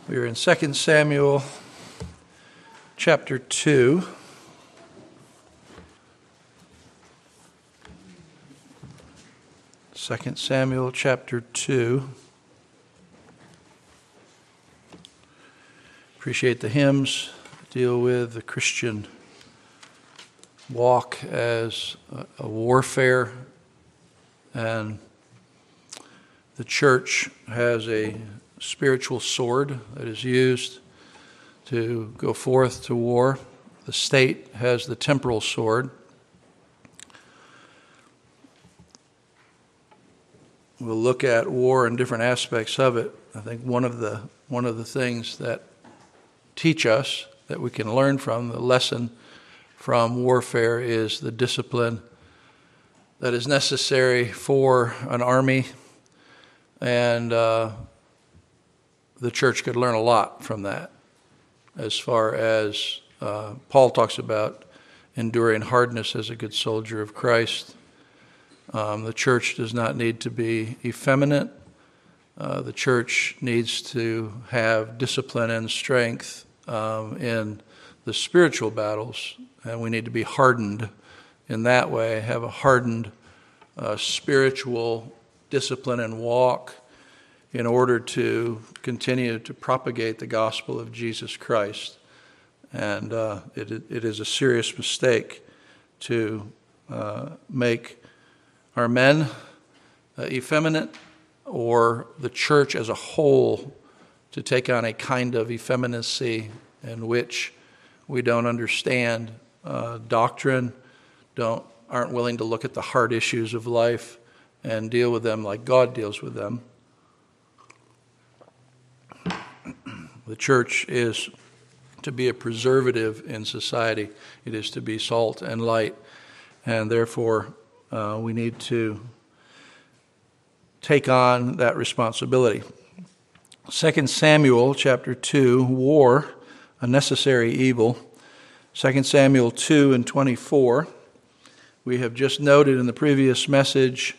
We are in 2 Samuel chapter 2. Second Samuel chapter 2. Appreciate the hymns that deal with the Christian walk as a warfare, and the church has a spiritual sword that is used to go forth to war. The state has the temporal sword. We'll look at war and different aspects of it. I think one of the things that teach us, that we can learn from, the lesson from warfare, is the discipline that is necessary for an army, and the church could learn a lot from that, as far as Paul talks about enduring hardness as a good soldier of Christ. The church does not need to be effeminate. The church needs to have discipline and strength in the spiritual battles, and we need to be hardened in that way, have a hardened spiritual discipline and walk in order to continue to propagate the gospel of Jesus Christ. And it is a serious mistake to make our men effeminate, or the church as a whole to take on a kind of effeminacy in which we don't understand doctrine, aren't willing to look at the hard issues of life and deal with them like God deals with them. The church is to be a preservative in society. It is to be salt and light, and therefore we need to take on that responsibility. 2 Samuel chapter 2, war, a necessary evil. 2 Samuel 2 and 24. We have just noted in the previous message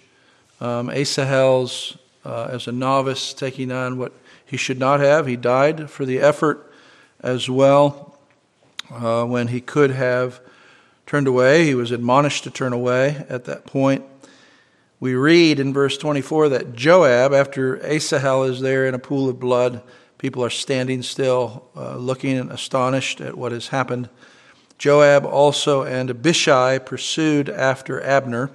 Asahel's, as a novice, taking on what he should not have. He died for the effort as well when he could have turned away. He was admonished to turn away at that point. We read in verse 24 that Joab, after Asahel is there in a pool of blood, people are standing still, looking and astonished at what has happened. Joab also and Abishai pursued after Abner.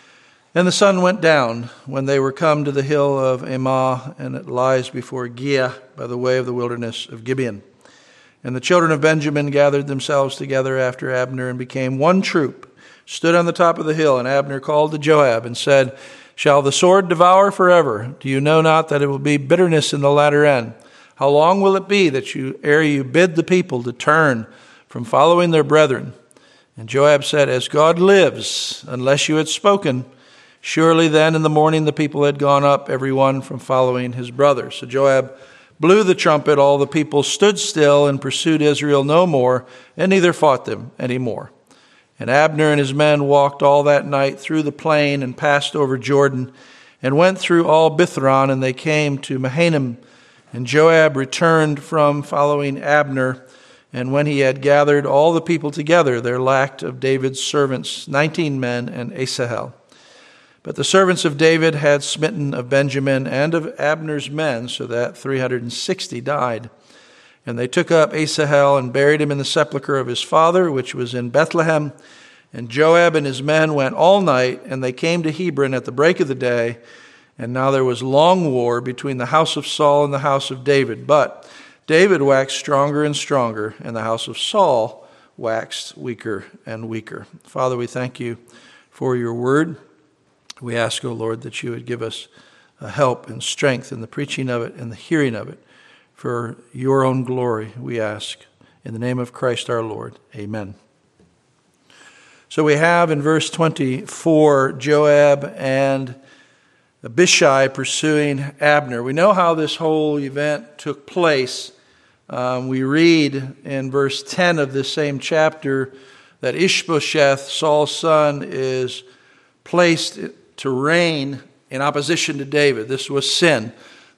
And the sun went down when they were come to the hill of Ammah, and it lies before Giah by the way of the wilderness of Gibeon. And the children of Benjamin gathered themselves together after Abner and became one troop, stood on the top of the hill. And Abner called to Joab and said, "Shall the sword devour forever? Do you know not that it will be bitterness in the latter end? How long will it be that ere you bid the people to turn from following their brethren?" And Joab said, "As God lives, unless you had spoken, surely then in the morning the people had gone up, every one from following his brother." So Joab blew the trumpet, all the people stood still and pursued Israel no more, and neither fought them any more. And Abner and his men walked all that night through the plain and passed over Jordan, and went through all Bithron, and they came to Mahanaim. And Joab returned from following Abner, and when he had gathered all the people together, there lacked of David's servants 19 men and Asahel. But the servants of David had smitten of Benjamin and of Abner's men, so that 360 died. And they took up Asahel and buried him in the sepulchre of his father, which was in Bethlehem. And Joab and his men went all night, and they came to Hebron at the break of the day. And now there was long war between the house of Saul and the house of David. But David waxed stronger and stronger, and the house of Saul waxed weaker and weaker. Father, we thank you for your word. We ask, O Lord, that you would give us help and strength in the preaching of it and the hearing of it. For your own glory, we ask. In the name of Christ our Lord, amen. So we have in verse 24, Joab and Abishai pursuing Abner. We know how this whole event took place. We read in verse 10 of this same chapter that Ishbosheth, Saul's son, is placed to reign in opposition to David. This was sin.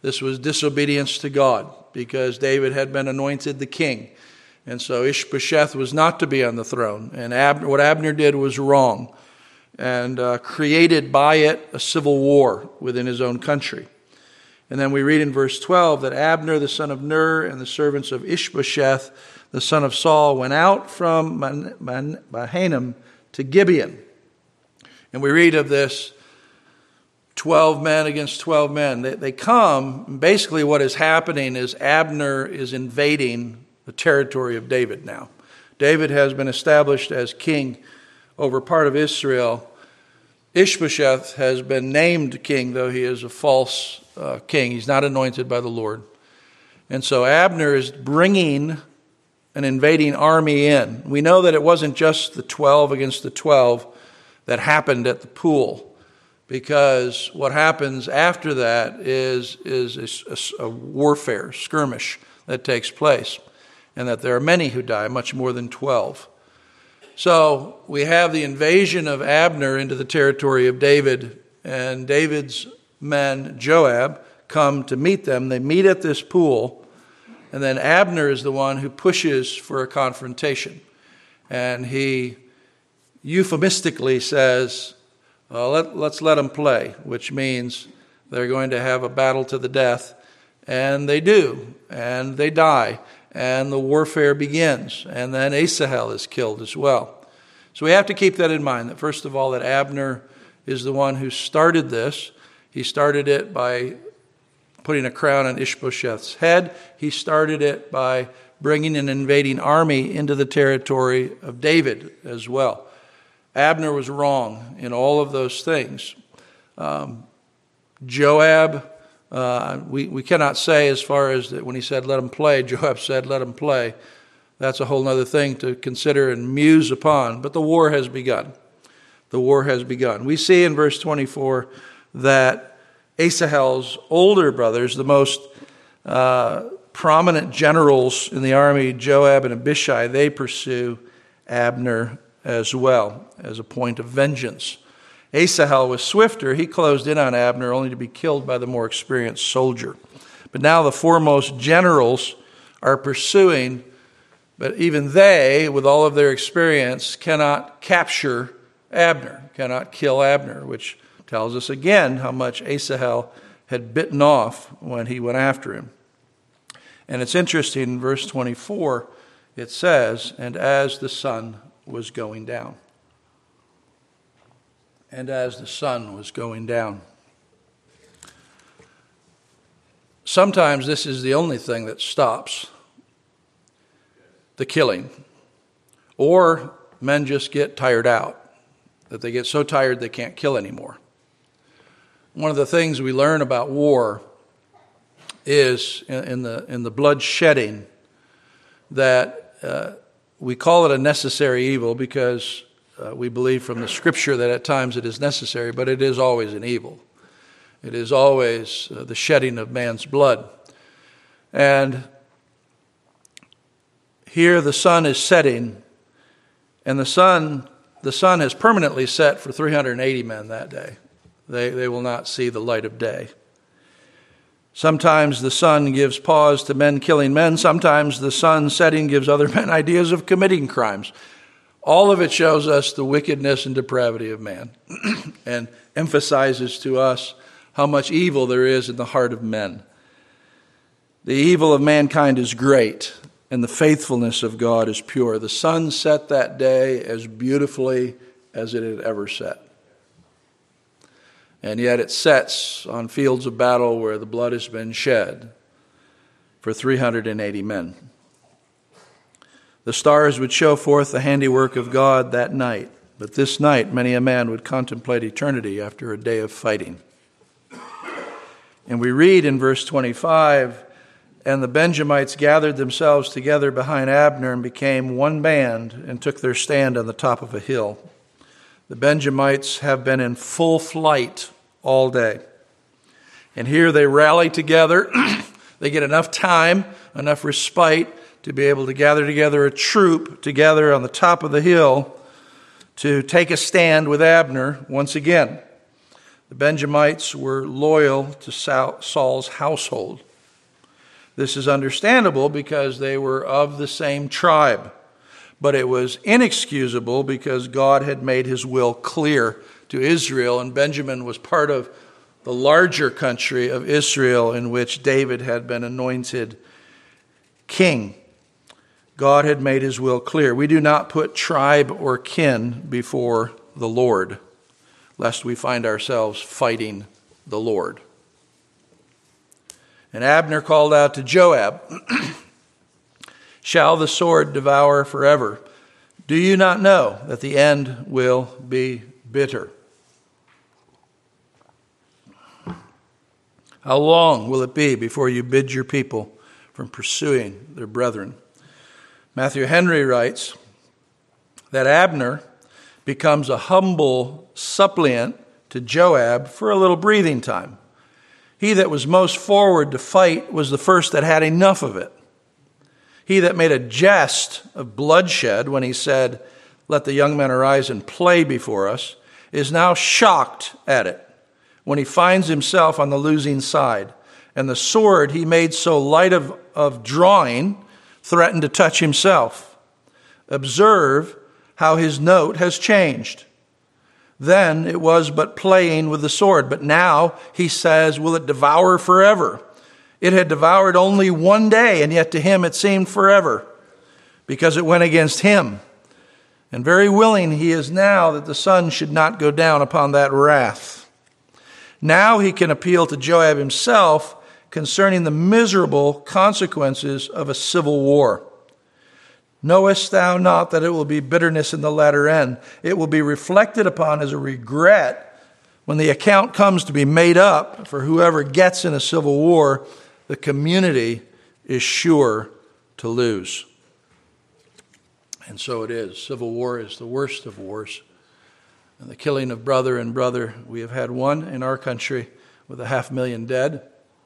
This was disobedience to God because David had been anointed the king. And so Ishbosheth was not to be on the throne. And what Abner did was wrong and created by it a civil war within his own country. And then we read in verse 12 that Abner, the son of Ner, and the servants of Ishbosheth, the son of Saul, went out from Mahanaim to Gibeon. And we read of this 12 men against 12 men. They come, basically what is happening is Abner is invading the territory of David now. David has been established as king over part of Israel. Ishbosheth has been named king, though he is a false king. He's not anointed by the Lord. And so Abner is bringing an invading army in. We know that it wasn't just the 12 against the 12 that happened at the pool, because what happens after that is a warfare, skirmish that takes place, and that there are many who die, much more than 12. So we have the invasion of Abner into the territory of David, and David's men, Joab, come to meet them. They meet at this pool, and then Abner is the one who pushes for a confrontation. And he euphemistically says, let's let them play, which means they're going to have a battle to the death. And they do, and they die, and the warfare begins. And then Asahel is killed as well. So we have to keep that in mind, that first of all, that Abner is the one who started this. He started it by putting a crown on Ishbosheth's head. He started it by bringing an invading army into the territory of David as well. Abner was wrong in all of those things. Joab, we cannot say as far as that when he said let him play, Joab said let him play. That's a whole other thing to consider and muse upon. But the war has begun. The war has begun. We see in verse 24 that Asahel's older brothers, the most prominent generals in the army, Joab and Abishai, they pursue Abner as well as a point of vengeance. Asahel was swifter. He closed in on Abner only to be killed by the more experienced soldier. But now the foremost generals are pursuing, but even they, with all of their experience, cannot capture Abner, cannot kill Abner, which tells us again how much Asahel had bitten off when he went after him. And it's interesting, in verse 24, it says, and as the sun was going down. And as the sun was going down. Sometimes this is the only thing that stops the killing. Or men just get tired out, that they get so tired they can't kill anymore. One of the things we learn about war is in the blood shedding that we call it a necessary evil because we believe from the Scripture that at times it is necessary, but it is always an evil. It is always the shedding of man's blood. And here the sun is setting, and the sun has permanently set for 380 men that day. They will not see the light of day. Sometimes the sun gives pause to men killing men. Sometimes the sun setting gives other men ideas of committing crimes. All of it shows us the wickedness and depravity of man and emphasizes to us how much evil there is in the heart of men. The evil of mankind is great, and the faithfulness of God is pure. The sun set that day as beautifully as it had ever set. And yet it sets on fields of battle where the blood has been shed for 380 men. The stars would show forth the handiwork of God that night, but this night many a man would contemplate eternity after a day of fighting. And we read in verse 25, and the Benjamites gathered themselves together behind Abner and became one band and took their stand on the top of a hill. The Benjamites have been in full flight all day. And here they rally together. They get enough time, enough respite to be able to gather together a troop together on the top of the hill to take a stand with Abner once again. The Benjamites were loyal to Saul's household. This is understandable because they were of the same tribe, but it was inexcusable because God had made his will clear to Israel, and Benjamin was part of the larger country of Israel in which David had been anointed king. God had made his will clear. We do not put tribe or kin before the Lord, lest we find ourselves fighting the Lord. And Abner called out to Joab, "Shall the sword devour forever? Do you not know that the end will be bitter? How long will it be before you bid your people from pursuing their brethren?" Matthew Henry writes that Abner becomes a humble suppliant to Joab for a little breathing time. He that was most forward to fight was the first that had enough of it. He that made a jest of bloodshed when he said, "Let the young men arise and play before us," is now shocked at it when he finds himself on the losing side. And the sword he made so light of drawing threatened to touch himself. Observe how his note has changed. Then it was but playing with the sword, but now he says, "Will it devour forever?" It had devoured only one day, and yet to him it seemed forever, because it went against him. And very willing he is now that the sun should not go down upon that wrath. Now he can appeal to Joab himself concerning the miserable consequences of a civil war. "Knowest thou not that it will be bitterness in the latter end? It will be reflected upon as a regret when the account comes to be made up for whoever gets in a civil war. The community is sure to lose." And so it is. Civil war is the worst of wars. And the killing of brother and brother, we have had one in our country with 500,000 dead.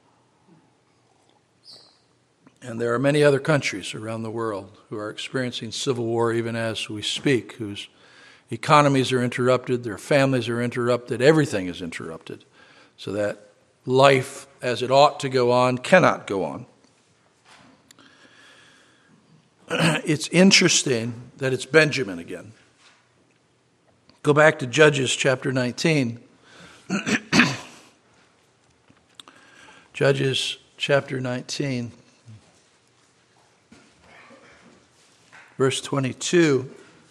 And there are many other countries around the world who are experiencing civil war even as we speak, whose economies are interrupted, their families are interrupted, everything is interrupted, so that life as it ought to go on cannot go on. It's interesting that it's Benjamin again. Go back to Judges chapter 19. Judges chapter 19. Verse 22,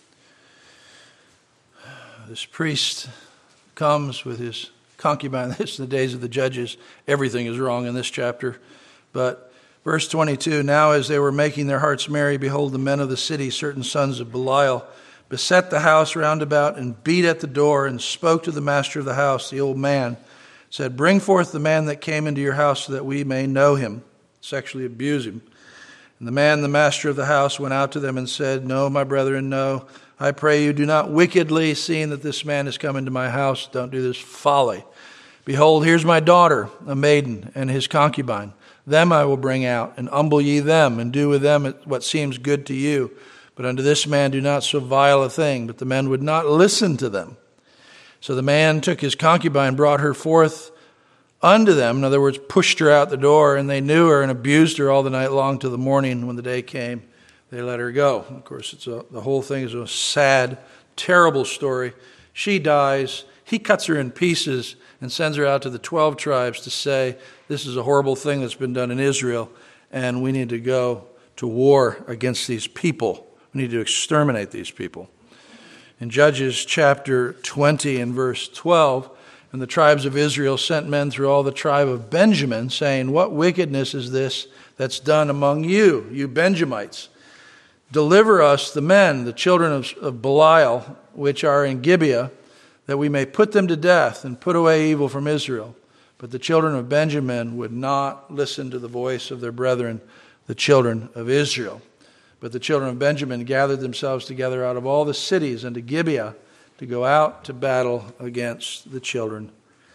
this priest comes with his concubine. This is the days of the judges. Everything is wrong in this chapter. But verse 22, "Now as they were making their hearts merry, behold, the men of the city, certain sons of Belial, beset the house round about and beat at the door and spoke to the master of the house, the old man, said, 'Bring forth the man that came into your house so that we may know him,' sexually abuse him. And the man, the master of the house, went out to them and said, 'No, my brethren, no. I pray you, do not wickedly, seeing that this man has come into my house. Don't do this folly. Behold, here's my daughter, a maiden, and his concubine. Them I will bring out, and humble ye them, and do with them what seems good to you. But unto this man do not so vile a thing.' But the men would not listen to them. So the man took his concubine, brought her forth unto them," in other words, pushed her out the door, "and they knew her and abused her all the night long till the morning. When the day came, they let her go." Of course, the whole thing is a sad, terrible story. She dies. He cuts her in pieces and sends her out to the 12 tribes to say, "This is a horrible thing that's been done in Israel, and we need to go to war against these people. We need to exterminate these people." In Judges chapter 20 and verse 12, "And the tribes of Israel sent men through all the tribe of Benjamin, saying, 'What wickedness is this that's done among you, you Benjamites? Deliver us the men, the children of Belial, which are in Gibeah, that we may put them to death and put away evil from Israel.' But the children of Benjamin would not listen to the voice of their brethren, the children of Israel. But the children of Benjamin gathered themselves together out of all the cities unto Gibeah to go out to battle against the children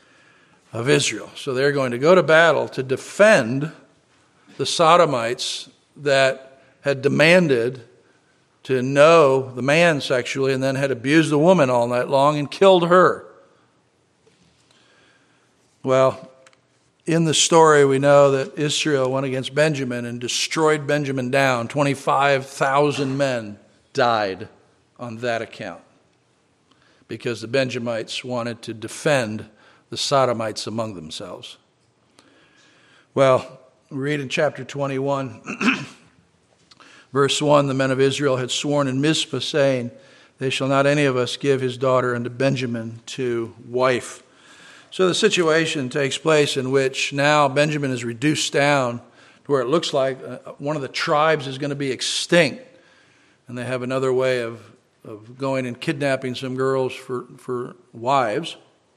of Israel." So they're going to go to battle to defend the Sodomites that had demanded to know the man sexually and then had abused the woman all night long and killed her. Well, in the story, we know that Israel went against Benjamin and destroyed Benjamin down. 25,000 men died on that account because the Benjamites wanted to defend the Sodomites among themselves. Well, we read in chapter 21, verse 1, the men of Israel had sworn in Mizpah, saying, "They shall not any of us give his daughter unto Benjamin to wife." So the situation takes place in which now Benjamin is reduced down to where it looks like one of the tribes is going to be extinct. And they have another way of going and kidnapping some girls for wives.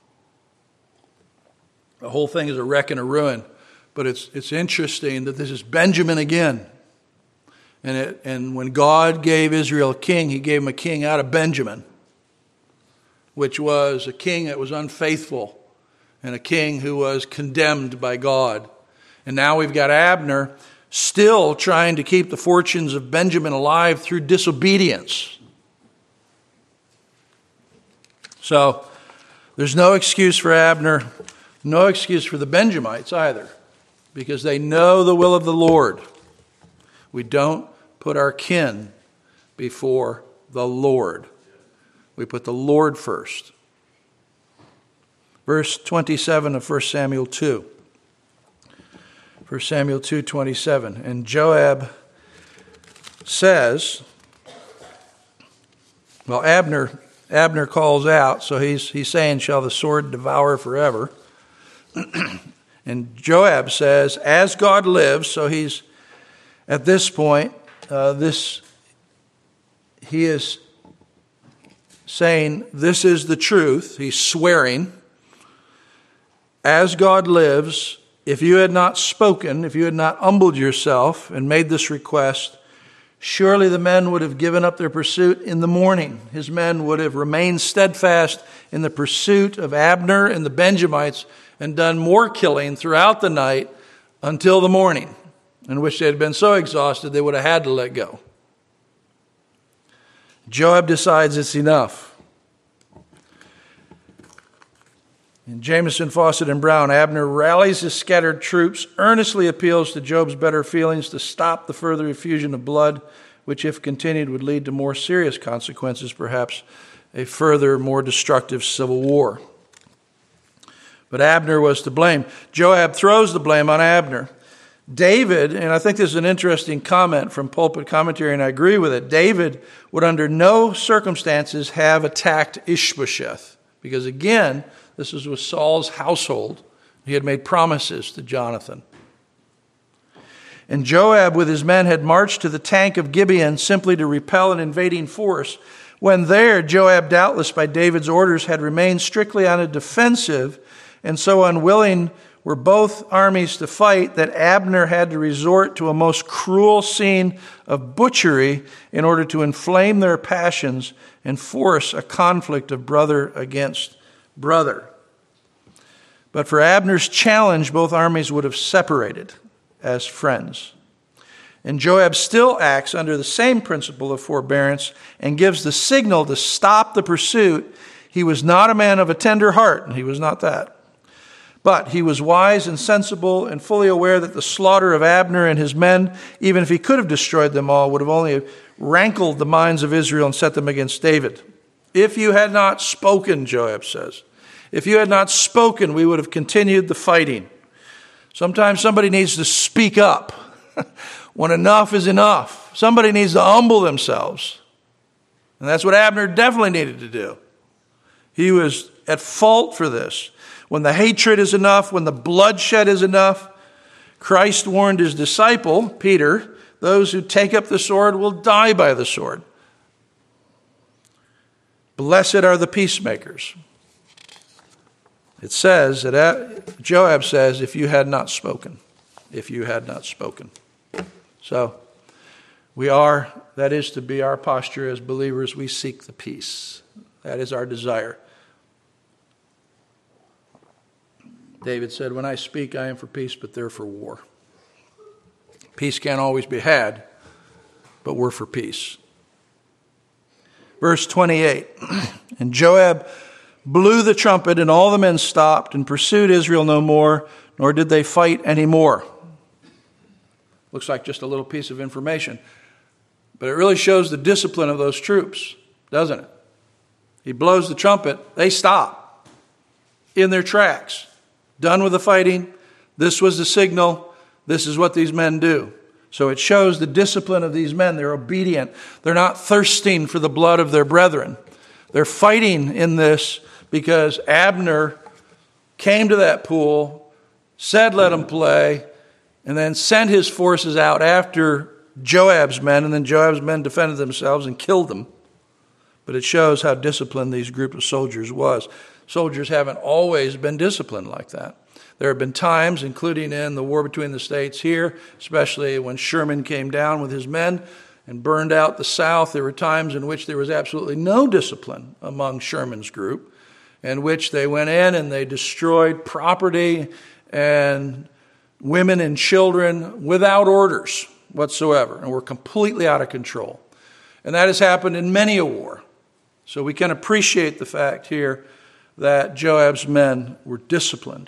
The whole thing is a wreck and a ruin. But it's interesting that this is Benjamin again. And when God gave Israel a king, he gave him a king out of Benjamin, which was a king that was unfaithful and a king who was condemned by God. And now we've got Abner still trying to keep the fortunes of Benjamin alive through disobedience. So there's no excuse for Abner, no excuse for the Benjamites either, because they know the will of the Lord. We don't put our kin before the Lord. We put the Lord first. Verse 27 of 1 Samuel 2. 1 Samuel 2:27. And Joab says, well, Abner calls out, so he's saying, "Shall the sword devour forever?" And Joab says, "As God lives," so he's at this point, he is saying, this is the truth. He's swearing, "As God lives, if you had not spoken, if you had not humbled yourself and made this request, surely the men would have given up their pursuit in the morning." His men would have remained steadfast in the pursuit of Abner and the Benjamites and done more killing throughout the night until the morning, in which they had been so exhausted they would have had to let go. Joab decides it's enough. In Jameson, Fawcett, and Brown, Abner rallies his scattered troops, earnestly appeals to Joab's better feelings to stop the further effusion of blood, which, if continued, would lead to more serious consequences, perhaps a further, more destructive civil war. But Abner was to blame. Joab throws the blame on Abner. David, and I think this is an interesting comment from Pulpit Commentary, and I agree with it, David would under no circumstances have attacked Ishbosheth, because again, this was with Saul's household. He had made promises to Jonathan. And Joab with his men had marched to the tank of Gibeon simply to repel an invading force. When there, Joab, doubtless by David's orders, had remained strictly on a defensive, and so unwilling were both armies to fight that Abner had to resort to a most cruel scene of butchery in order to inflame their passions and force a conflict of brother against brother. But for Abner's challenge, both armies would have separated as friends. And Joab still acts under the same principle of forbearance and gives the signal to stop the pursuit. He was not a man of a tender heart, and he was not that. But he was wise and sensible and fully aware that the slaughter of Abner and his men, even if he could have destroyed them all, would have only rankled the minds of Israel and set them against David. "If you had not spoken," Joab says, "if you had not spoken, we would have continued the fighting." Sometimes somebody needs to speak up when enough is enough. Somebody needs to humble themselves. And that's what Abner definitely needed to do. He was at fault for this. When the hatred is enough, when the bloodshed is enough, Christ warned his disciple, Peter, those who take up the sword will die by the sword. Blessed are the peacemakers. It says, that Joab says, "if you had not spoken." If you had not spoken. So, that is to be our posture as believers. We seek the peace. That is our desire. David said, "When I speak, I am for peace, but they're for war." Peace can't always be had, but we're for peace. Verse 28, and Joab blew the trumpet, and all the men stopped and pursued Israel no more, nor did they fight anymore. Looks like just a little piece of information. But it really shows the discipline of those troops, doesn't it? He blows the trumpet, they stop in their tracks. Done with the fighting. This was the signal. This is what these men do. So it shows the discipline of these men. They're obedient. They're not thirsting for the blood of their brethren. They're fighting in this because Abner came to that pool, said let him play, and then sent his forces out after Joab's men, and then Joab's men defended themselves and killed them. But it shows how disciplined these group of soldiers was. Soldiers haven't always been disciplined like that. There have been times, including in the war between the states here, especially when Sherman came down with his men and burned out the South, there were times in which there was absolutely no discipline among Sherman's group, in which they went in and they destroyed property and women and children without orders whatsoever, and were completely out of control. And that has happened in many a war. So we can appreciate the fact here that Joab's men were disciplined.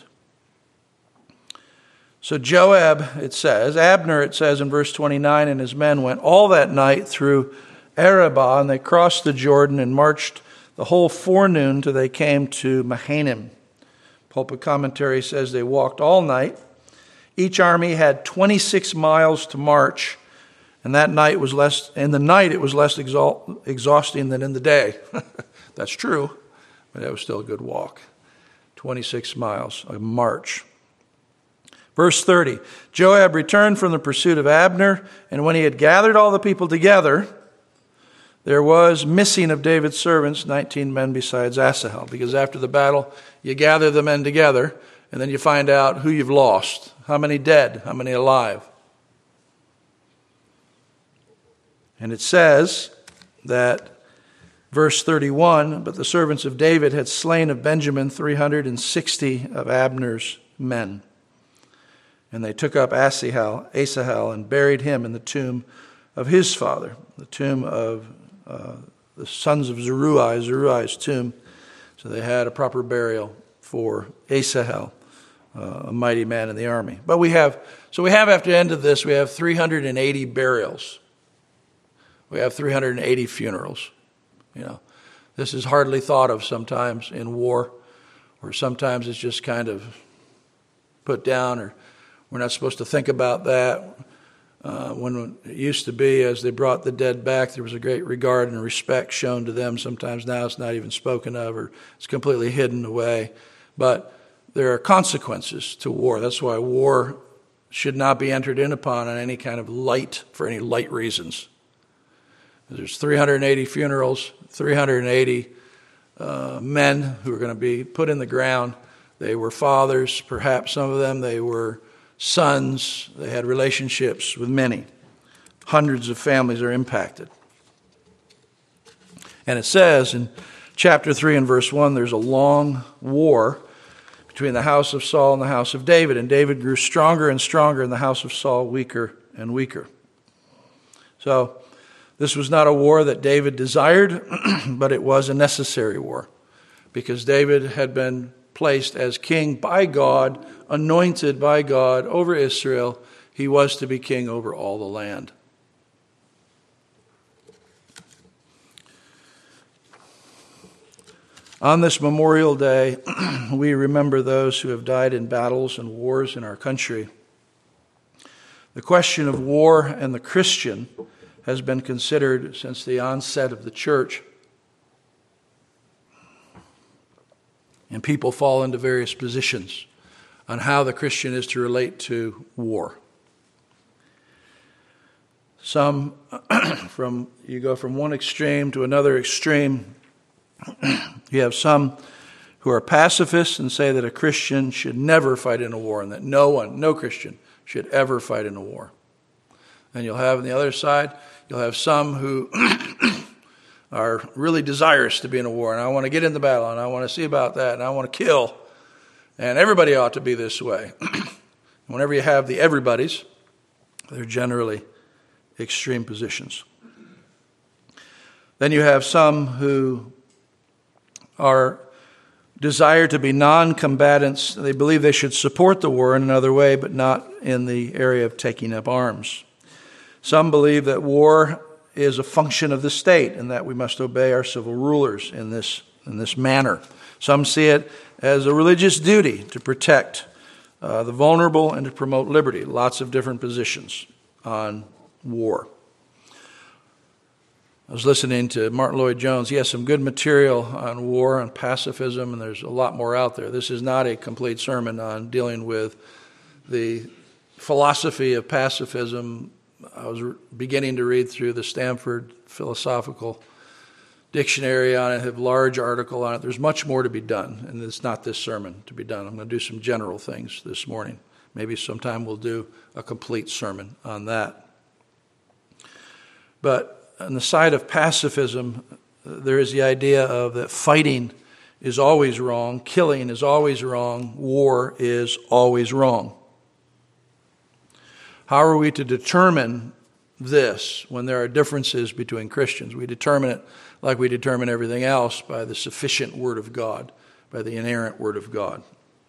So Joab, it says, Abner, it says in verse 29, and his men went all that night through Arabah, and they crossed the Jordan and marched the whole forenoon till they came to Mahanaim. Pulpit commentary says they walked all night. Each army had 26 miles to march, and in the night it was less exhausting than in the day. That's true, but that was still a good walk. 26 miles, a march. Verse 30, Joab returned from the pursuit of Abner, and when he had gathered all the people together, there was missing of David's servants 19 men besides Asahel, because after the battle, you gather the men together, and then you find out who you've lost, how many dead, how many alive. And it says that, verse 31, but the servants of David had slain of Benjamin 360 of Abner's men. And they took up Asahel, and buried him in the tomb of his father, the tomb of the sons of Zeruiah's tomb. So they had a proper burial for Asahel, a mighty man in the army. But we have after the end of this, we have 380 burials. We have 380 funerals. This is hardly thought of sometimes in war, or sometimes it's just kind of put down, or we're not supposed to think about that. When it used to be, as they brought the dead back, there was a great regard and respect shown to them. Sometimes now it's not even spoken of, or it's completely hidden away. But there are consequences to war. That's why war should not be entered in upon on any kind of for any light reasons. There's 380 funerals, 380 men who are going to be put in the ground. They were fathers, perhaps some of them. They were sons. They had relationships with many. Hundreds of families are impacted. And it says in chapter 3 and verse 1, there's a long war between the house of Saul and the house of David. And David grew stronger and stronger, and the house of Saul weaker and weaker. So this was not a war that David desired, but it was a necessary war, because David had been placed as king by God, anointed by God over Israel. He was to be king over all the land. On this Memorial Day, we remember those who have died in battles and wars in our country. The question of war and the Christian has been considered since the onset of the church. And people fall into various positions on how the Christian is to relate to war. Some, you go from one extreme to another extreme. You have some who are pacifists and say that a Christian should never fight in a war, and that no Christian should ever fight in a war. And you'll have on the other side, you'll have some who are really desirous to be in a war, and I want to get in the battle, and I want to see about that, and I want to kill. And everybody ought to be this way. Whenever you have the everybody's, they're generally extreme positions. Then you have some who are desire to be non-combatants. They believe they should support the war in another way, but not in the area of taking up arms. Some believe that war is a function of the state and that we must obey our civil rulers in this manner. Some see it as a religious duty to protect the vulnerable and to promote liberty. Lots of different positions on war. I was listening to Martin Lloyd-Jones. He has some good material on war, on pacifism, and there's a lot more out there. This is not a complete sermon on dealing with the philosophy of pacifism. I was beginning to read through the Stanford Philosophical Dictionary on it, have a large article on it. There's much more to be done, and it's not this sermon to be done. I'm going to do some general things this morning. Maybe sometime we'll do a complete sermon on that. But on the side of pacifism, there is the idea of that fighting is always wrong, killing is always wrong, war is always wrong. How are we to determine this when there are differences between Christians? We determine it like we determine everything else by the sufficient Word of God, by the inerrant Word of God.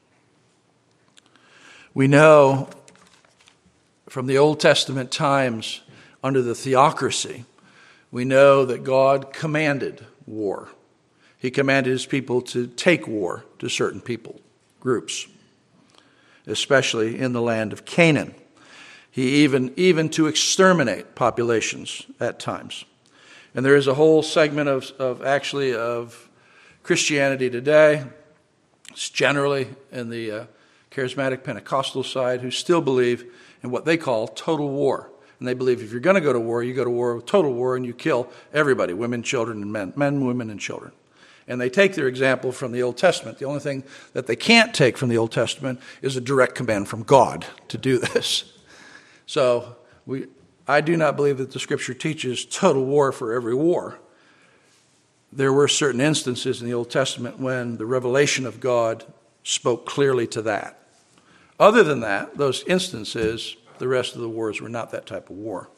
We know from the Old Testament times under the theocracy, we know that God commanded war. He commanded his people to take war to certain people, groups, especially in the land of Canaan. He even to exterminate populations at times. And there is a whole segment of Christianity today, it's generally in the charismatic Pentecostal side, who still believe in what they call total war. And they believe if you're going to go to war, you go to war with total war and you kill everybody, women, children, and men, women, and children. And they take their example from the Old Testament. The only thing that they can't take from the Old Testament is a direct command from God to do this. So I do not believe that the Scripture teaches total war for every war. There were certain instances in the Old Testament when the revelation of God spoke clearly to that. Other than that, those instances, the rest of the wars were not that type of war.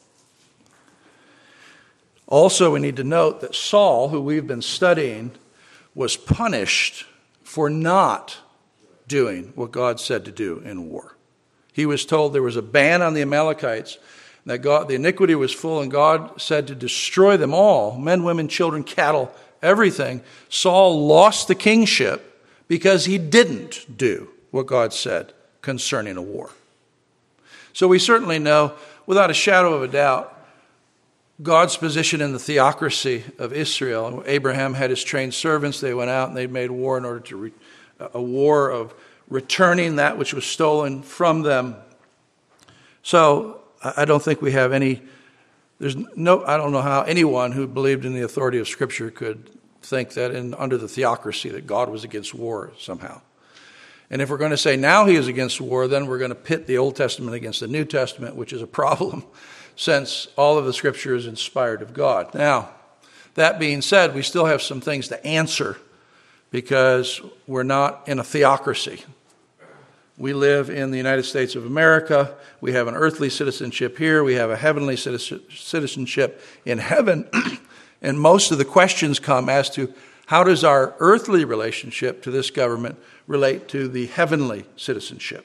Also, we need to note that Saul, who we've been studying, was punished for not doing what God said to do in war. He was told there was a ban on the Amalekites, that the iniquity was full, and God said to destroy them all, men, women, children, cattle, everything. Saul lost the kingship because he didn't do what God said concerning a war. So we certainly know, without a shadow of a doubt, God's position in the theocracy of Israel. Abraham had his trained servants. They went out and they made war in order to a war of returning that which was stolen from them. So I don't think we have I don't know how anyone who believed in the authority of Scripture could think that under the theocracy that God was against war somehow. And if we're going to say now he is against war, then we're going to pit the Old Testament against the New Testament, which is a problem since all of the Scripture is inspired of God. Now, that being said, we still have some things to answer because we're not in a theocracy. We live in the United States of America. We have an earthly citizenship here. We have a heavenly citizenship in heaven. And most of the questions come as to how does our earthly relationship to this government relate to the heavenly citizenship?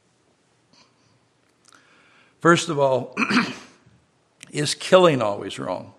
First of all, is killing always wrong?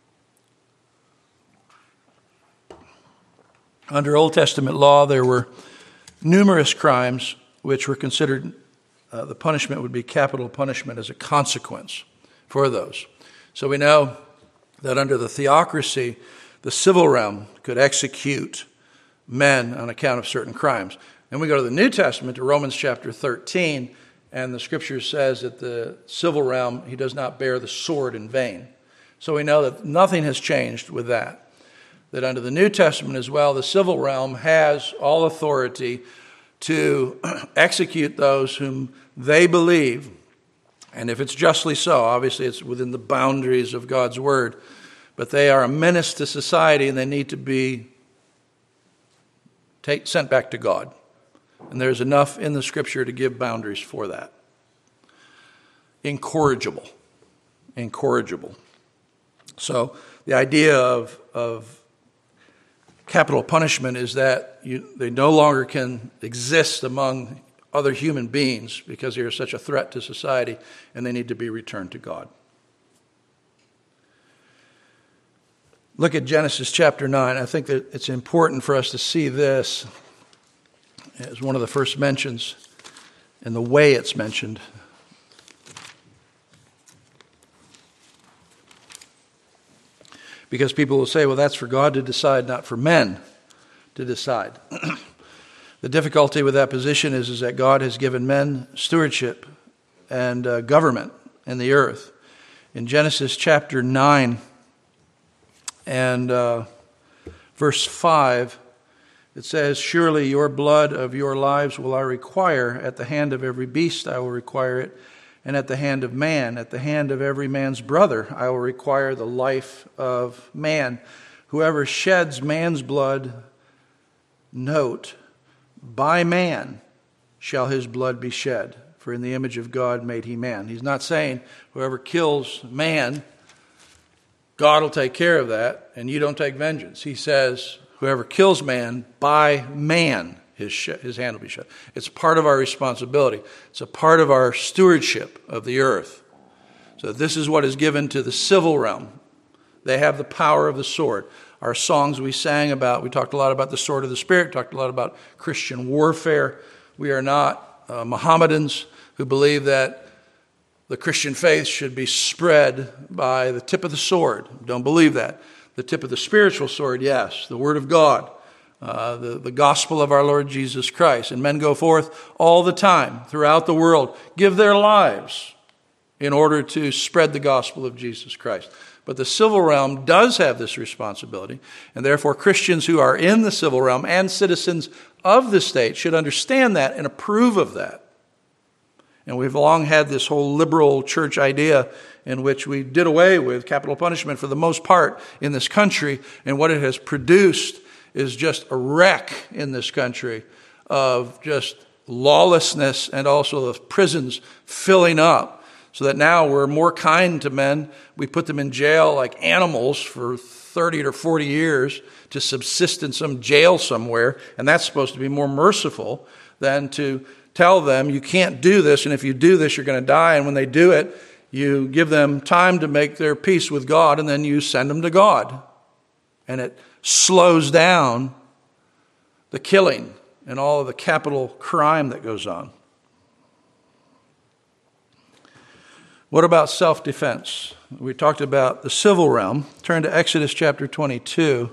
Under Old Testament law, there were numerous crimes which were considered, the punishment would be capital punishment as a consequence for those. So we know that under the theocracy, the civil realm could execute men on account of certain crimes. And we go to the New Testament, to Romans chapter 13, and the Scripture says that the civil realm, he does not bear the sword in vain. So we know that nothing has changed with that. That under the New Testament as well, the civil realm has all authority to execute those whom they believe, and if it's justly so, obviously it's within the boundaries of God's word, but they are a menace to society and they need to be sent back to God. And there's enough in the Scripture to give boundaries for that. Incorrigible. So the idea of capital punishment is that they no longer can exist among other human beings because they are such a threat to society, and they need to be returned to God. Look at Genesis chapter 9. I think that it's important for us to see this as one of the first mentions and the way it's mentioned. Because people will say, well, that's for God to decide, not for men to decide. The difficulty with that position is that God has given men stewardship and government in the earth. In Genesis chapter 9 and verse 5, it says, surely your blood of your lives will I require. At the hand of every beast I will require it. And at the hand of man, at the hand of every man's brother, I will require the life of man. Whoever sheds man's blood, note, by man shall his blood be shed. For in the image of God made he man. He's not saying whoever kills man, God will take care of that, and you don't take vengeance. He says, whoever kills man, by man his hand will be shed. It's part of our responsibility. It's a part of our stewardship of the earth. So this is what is given to the civil realm. They have the power of the sword. Our songs we sang about, we talked a lot about the sword of the Spirit, talked a lot about Christian warfare. We are not Mohammedans who believe that the Christian faith should be spread by the tip of the sword. Don't believe that. The tip of the spiritual sword, yes, the Word of God, the gospel of our Lord Jesus Christ. And men go forth all the time throughout the world, give their lives in order to spread the gospel of Jesus Christ. But the civil realm does have this responsibility, and therefore Christians who are in the civil realm and citizens of the state should understand that and approve of that. And we've long had this whole liberal church idea in which we did away with capital punishment for the most part in this country, and what it has produced is just a wreck in this country of just lawlessness, and also the prisons filling up. So that now we're more kind to men. We put them in jail like animals for 30 or 40 years to subsist in some jail somewhere. And that's supposed to be more merciful than to tell them, you can't do this, and if you do this, you're going to die. And when they do it, you give them time to make their peace with God, and then you send them to God. And it slows down the killing and all of the capital crime that goes on. What about self-defense? We talked about the civil realm. Turn to Exodus chapter 22.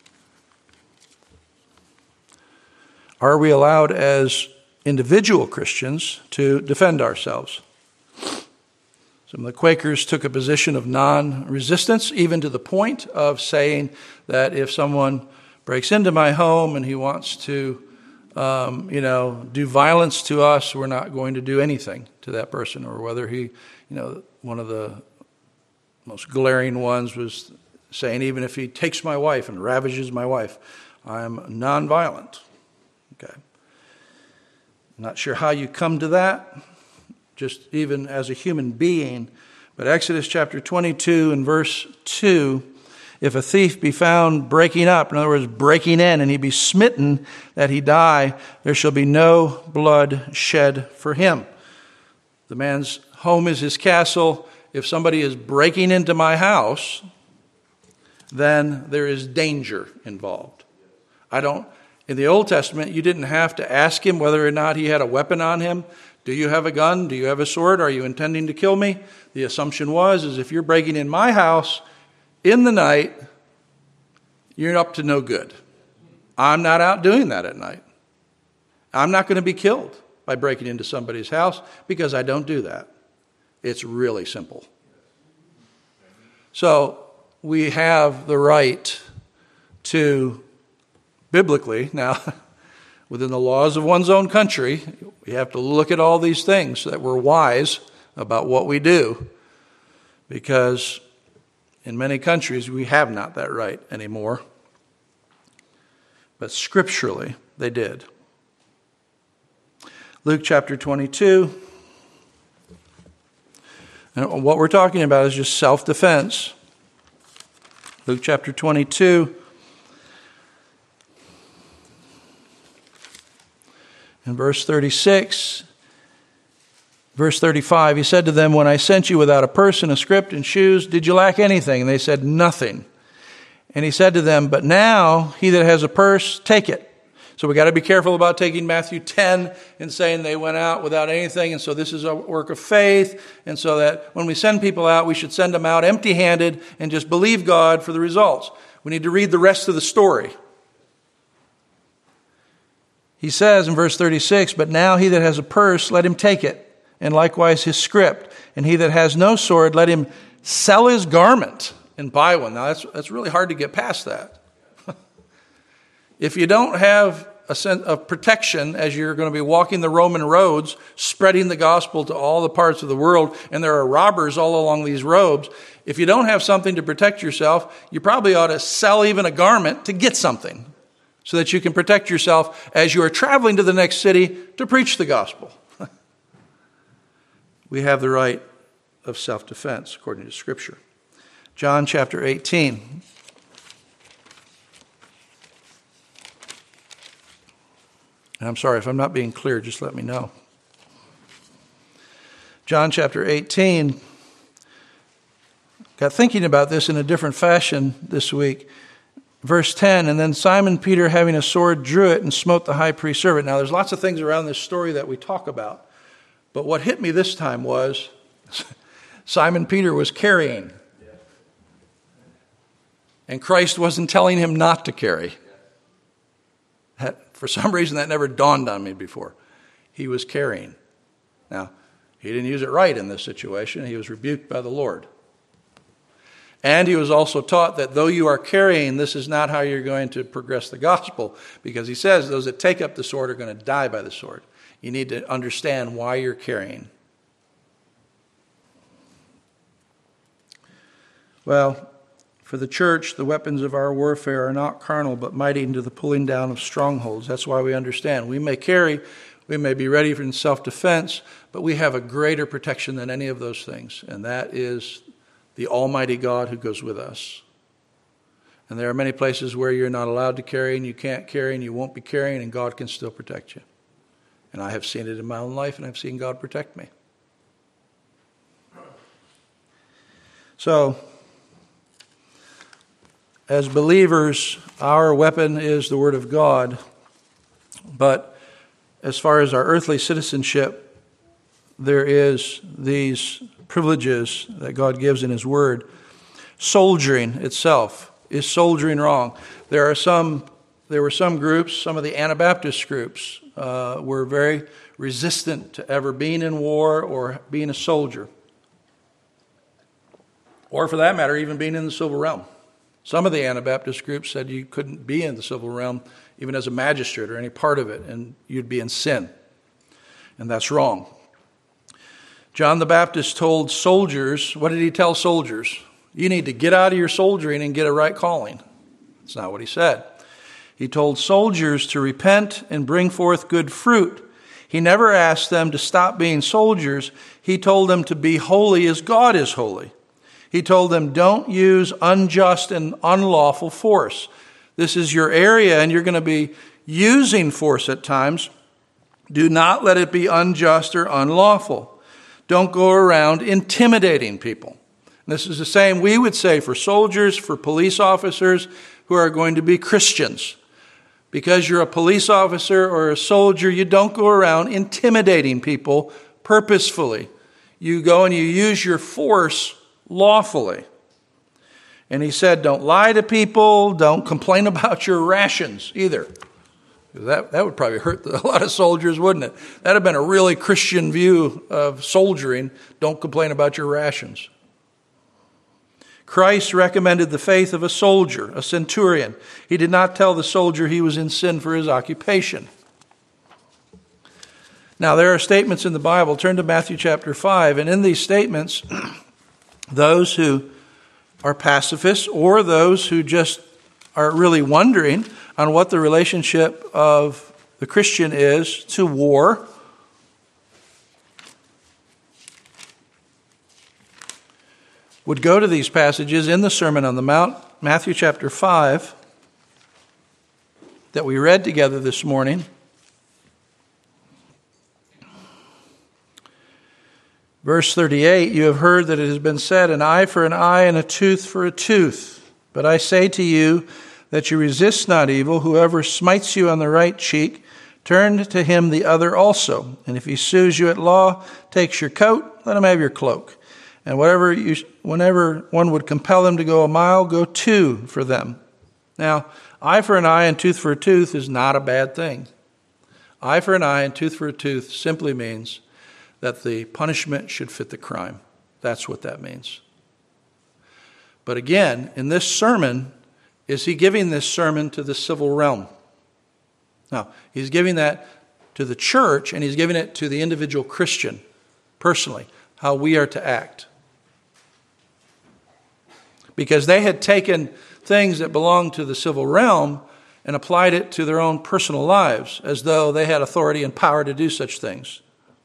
Are we allowed as individual Christians to defend ourselves? Some of the Quakers took a position of non-resistance, even to the point of saying that if someone breaks into my home and he wants to do violence to us, we're not going to do anything to that person. Or whether he, one of the most glaring ones was saying, even if he takes my wife and ravages my wife, I'm nonviolent. Okay. Not sure how you come to that, just even as a human being. But Exodus chapter 22 and verse 2, if a thief be found breaking up, in other words, breaking in, and he be smitten that he die, there shall be no blood shed for him. The man's home is his castle. If somebody is breaking into my house, then there is danger involved. In the Old Testament, you didn't have to ask him whether or not he had a weapon on him. Do you have a gun? Do you have a sword? Are you intending to kill me? The assumption was, if you're breaking in my house in the night, you're up to no good. I'm not out doing that at night. I'm not going to be killed by breaking into somebody's house because I don't do that. It's really simple. So we have the right to, biblically, now, within the laws of one's own country, we have to look at all these things so that we're wise about what we do. Because in many countries, we have not that right anymore. But scripturally, they did. Luke chapter 22. And what we're talking about is just self-defense. Luke chapter 22 In verse 36, verse 35, he said to them, when I sent you without a purse and a script and shoes, did you lack anything? And they said, nothing. And he said to them, but now he that has a purse, take it. So we got to be careful about taking Matthew 10 and saying they went out without anything. And so this is a work of faith. And so that when we send people out, we should send them out empty-handed and just believe God for the results. We need to read the rest of the story. He says in verse 36, but now he that has a purse, let him take it, and likewise his script. And he that has no sword, let him sell his garment and buy one. Now that's really hard to get past that. If you don't have a sense of protection as you're going to be walking the Roman roads, spreading the gospel to all the parts of the world, and there are robbers all along these roads, if you don't have something to protect yourself, you probably ought to sell even a garment to get something so that you can protect yourself as you are traveling to the next city to preach the gospel. We have the right of self-defense according to Scripture. John chapter 18. And I'm sorry, if I'm not being clear, just let me know. John chapter 18. Got thinking about this in a different fashion this week. Verse 10, and then Simon Peter, having a sword, drew it and smote the high priest's servant. Now, there's lots of things around this story that we talk about. But what hit me this time was Simon Peter was carrying. And Christ wasn't telling him not to carry. For some reason, that never dawned on me before. He was carrying. Now, he didn't use it right in this situation. He was rebuked by the Lord. And he was also taught that though you are carrying, this is not how you're going to progress the gospel. Because he says those that take up the sword are going to die by the sword. You need to understand why you're carrying. Well, for the church, the weapons of our warfare are not carnal, but mighty into the pulling down of strongholds. That's why we understand. We may carry, we may be ready for self-defense, but we have a greater protection than any of those things. And that is the Almighty God who goes with us. And there are many places where you're not allowed to carry, and you can't carry, and you won't be carrying, and God can still protect you. And I have seen it in my own life, and I've seen God protect me. So, as believers, our weapon is the Word of God. But as far as our earthly citizenship, there is these privileges that God gives in His Word. Soldiering itself, is soldiering wrong? There were some groups, some of the Anabaptist groups, were very resistant to ever being in war or being a soldier. Or for that matter, even being in the civil realm. Some of the Anabaptist groups said you couldn't be in the civil realm even as a magistrate or any part of it, and you'd be in sin. And that's wrong. John the Baptist told soldiers, what did he tell soldiers? You need to get out of your soldiering and get a right calling. That's not what he said. He told soldiers to repent and bring forth good fruit. He never asked them to stop being soldiers. He told them to be holy as God is holy. He told them, don't use unjust and unlawful force. This is your area, and you're going to be using force at times. Do not let it be unjust or unlawful. Don't go around intimidating people. And this is the same we would say for soldiers, for police officers who are going to be Christians. Because you're a police officer or a soldier, you don't go around intimidating people purposefully. You go and you use your force lawfully. And he said, don't lie to people, don't complain about your rations either. That would probably hurt a lot of soldiers, wouldn't it? That would have been a really Christian view of soldiering. Don't complain about your rations. Christ recommended the faith of a soldier, a centurion. He did not tell the soldier he was in sin for his occupation. Now, there are statements in the Bible. Turn to Matthew chapter 5, and in these statements, those who are pacifists or those who just are really wondering on what the relationship of the Christian is to war, would go to these passages in the Sermon on the Mount, Matthew chapter 5, that we read together this morning. Verse 38, you have heard that it has been said, an eye for an eye and a tooth for a tooth. But I say to you that you resist not evil. Whoever smites you on the right cheek, turn to him the other also. And if he sues you at law, takes your coat, let him have your cloak. And whenever one would compel them to go a mile, go two for them. Now, eye for an eye and tooth for a tooth is not a bad thing. Eye for an eye and tooth for a tooth simply means that the punishment should fit the crime. That's what that means. But again, in this sermon, is he giving this sermon to the civil realm? No, he's giving that to the church, and he's giving it to the individual Christian, personally, how we are to act. Because they had taken things that belonged to the civil realm and applied it to their own personal lives, as though they had authority and power to do such things.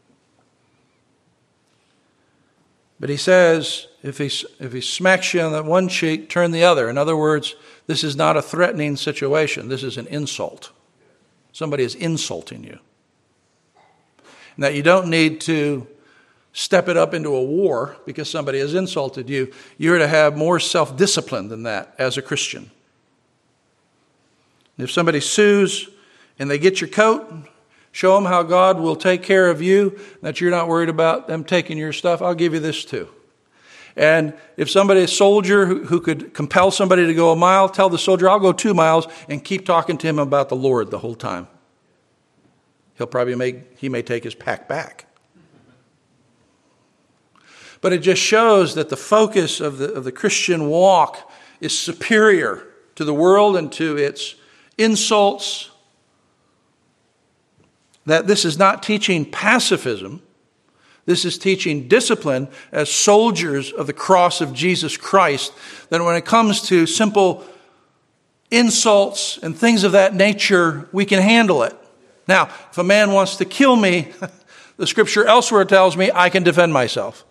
But he says, if he smacks you on that one cheek, turn the other. In other words, this is not a threatening situation. This is an insult. Somebody is insulting you. And that you don't need to step it up into a war because somebody has insulted you. You're to have more self-discipline than that as a Christian. If somebody sues and they get your coat, show them how God will take care of you, that you're not worried about them taking your stuff. I'll give you this too. And if somebody, a soldier who could compel somebody to go a mile, tell the soldier, I'll go 2 miles, and keep talking to him about the Lord the whole time. He may take his pack back. But it just shows that the focus of the Christian walk is superior to the world and to its insults. That this is not teaching pacifism. This is teaching discipline as soldiers of the cross of Jesus Christ. That when it comes to simple insults and things of that nature, we can handle it. Now, if a man wants to kill me, the scripture elsewhere tells me I can defend myself.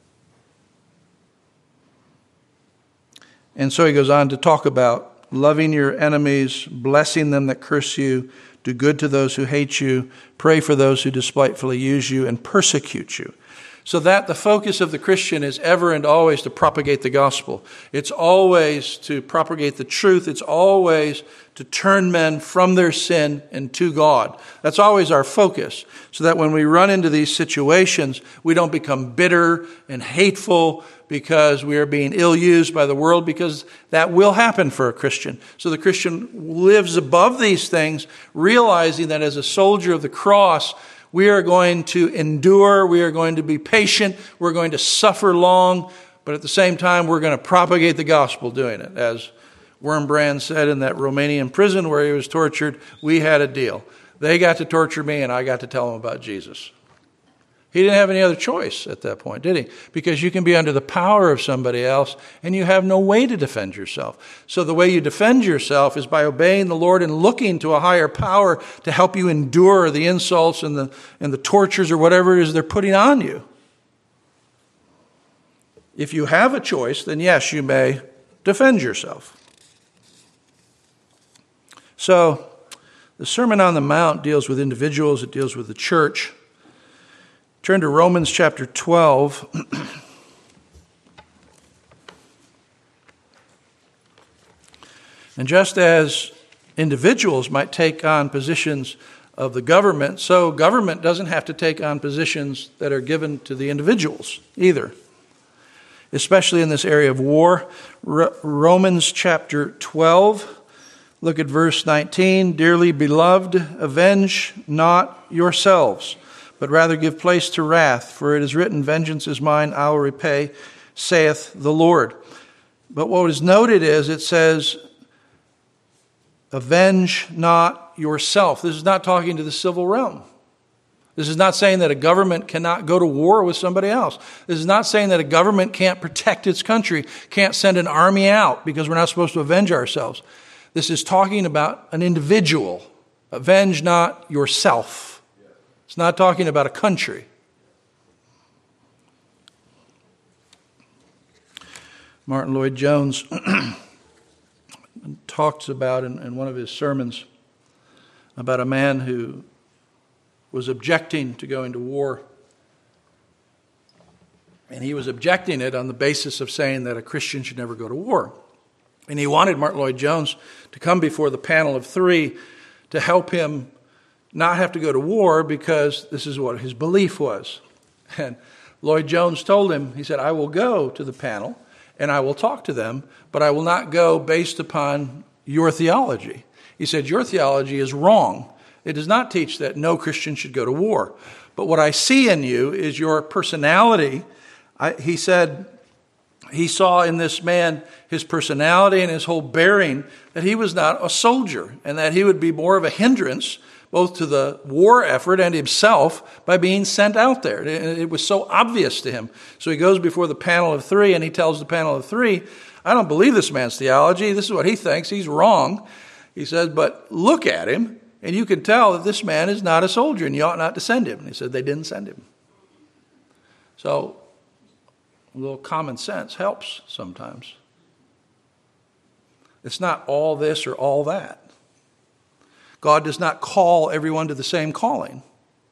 And so he goes on to talk about loving your enemies, blessing them that curse you, do good to those who hate you, pray for those who despitefully use you and persecute you. So that the focus of the Christian is ever and always to propagate the gospel. It's always to propagate the truth. It's always to turn men from their sin and to God. That's always our focus. So that when we run into these situations, we don't become bitter and hateful because we are being ill-used by the world, because that will happen for a Christian. So the Christian lives above these things, realizing that as a soldier of the cross, we are going to endure, we are going to be patient, we're going to suffer long, but at the same time, we're going to propagate the gospel doing it. As Wurmbrand said in that Romanian prison where he was tortured, we had a deal. They got to torture me, and I got to tell them about Jesus. He didn't have any other choice at that point, did he? Because you can be under the power of somebody else, and you have no way to defend yourself. So the way you defend yourself is by obeying the Lord and looking to a higher power to help you endure the insults and the tortures or whatever it is they're putting on you. If you have a choice, then yes, you may defend yourself. So the Sermon on the Mount deals with individuals, it deals with the church. Turn to Romans chapter 12. And just as individuals might take on positions of the government, so government doesn't have to take on positions that are given to the individuals either. Especially in this area of war. Romans chapter 12, look at verse 19. Dearly beloved, avenge not yourselves, but rather give place to wrath, for it is written, vengeance is mine, I will repay, saith the Lord. But what is noted is it says, avenge not yourself. This is not talking to the civil realm. This is not saying that a government cannot go to war with somebody else. This is not saying that a government can't protect its country, can't send an army out because we're not supposed to avenge ourselves. This is talking about an individual. Avenge not yourself. It's not talking about a country. Martin Lloyd-Jones talks about in one of his sermons about a man who was objecting to going to war. And he was objecting it on the basis of saying that a Christian should never go to war. And he wanted Martyn Lloyd-Jones to come before the panel of three to help him not have to go to war, because this is what his belief was. And Lloyd-Jones told him, he said, I will go to the panel and I will talk to them, but I will not go based upon your theology. He said, your theology is wrong. It does not teach that no Christian should go to war. But what I see in you is your personality. He said he saw in this man his personality and his whole bearing, that he was not a soldier and that he would be more of a hindrance both to the war effort and himself by being sent out there. It was so obvious to him. So he goes before the panel of three and he tells the panel of three, I don't believe this man's theology. This is what he thinks. He's wrong. He says, but look at him and you can tell that this man is not a soldier and you ought not to send him. And he said they didn't send him. So a little common sense helps sometimes. It's not all this or all that. God does not call everyone to the same calling.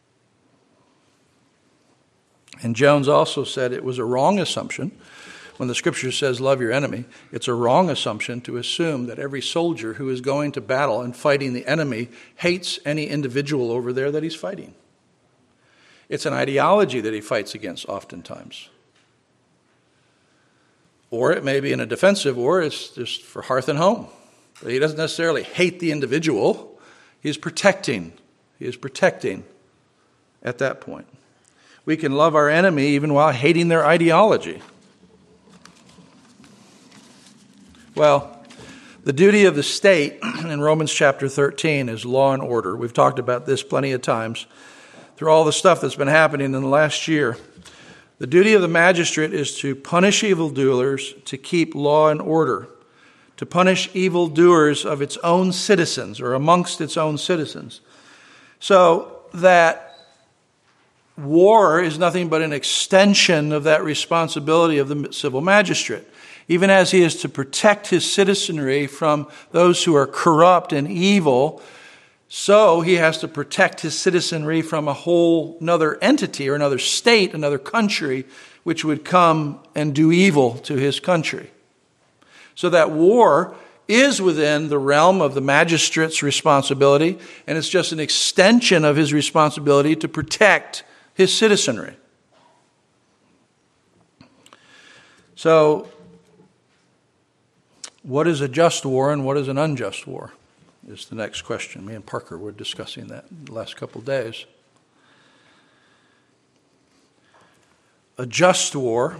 And Jones also said it was a wrong assumption. When the scripture says love your enemy, it's a wrong assumption to assume that every soldier who is going to battle and fighting the enemy hates any individual over there that he's fighting. It's an ideology that he fights against oftentimes. Or it may be in a defensive war, it's just for hearth and home. He doesn't necessarily hate the individual. He is protecting. He is protecting at that point. We can love our enemy even while hating their ideology. Well, the duty of the state in Romans chapter 13 is law and order. We've talked about this plenty of times through all the stuff that's been happening in the last year. The duty of the magistrate is to punish evildoers, to keep law and order, to punish evildoers of its own citizens or amongst its own citizens. So that war is nothing but an extension of that responsibility of the civil magistrate. Even as he is to protect his citizenry from those who are corrupt and evil, so he has to protect his citizenry from a whole another entity or another state, another country, which would come and do evil to his country. So that war is within the realm of the magistrate's responsibility, and it's just an extension of his responsibility to protect his citizenry. So, what is a just war and what is an unjust war is the next question. Me and Parker were discussing that in the last couple of days. A just war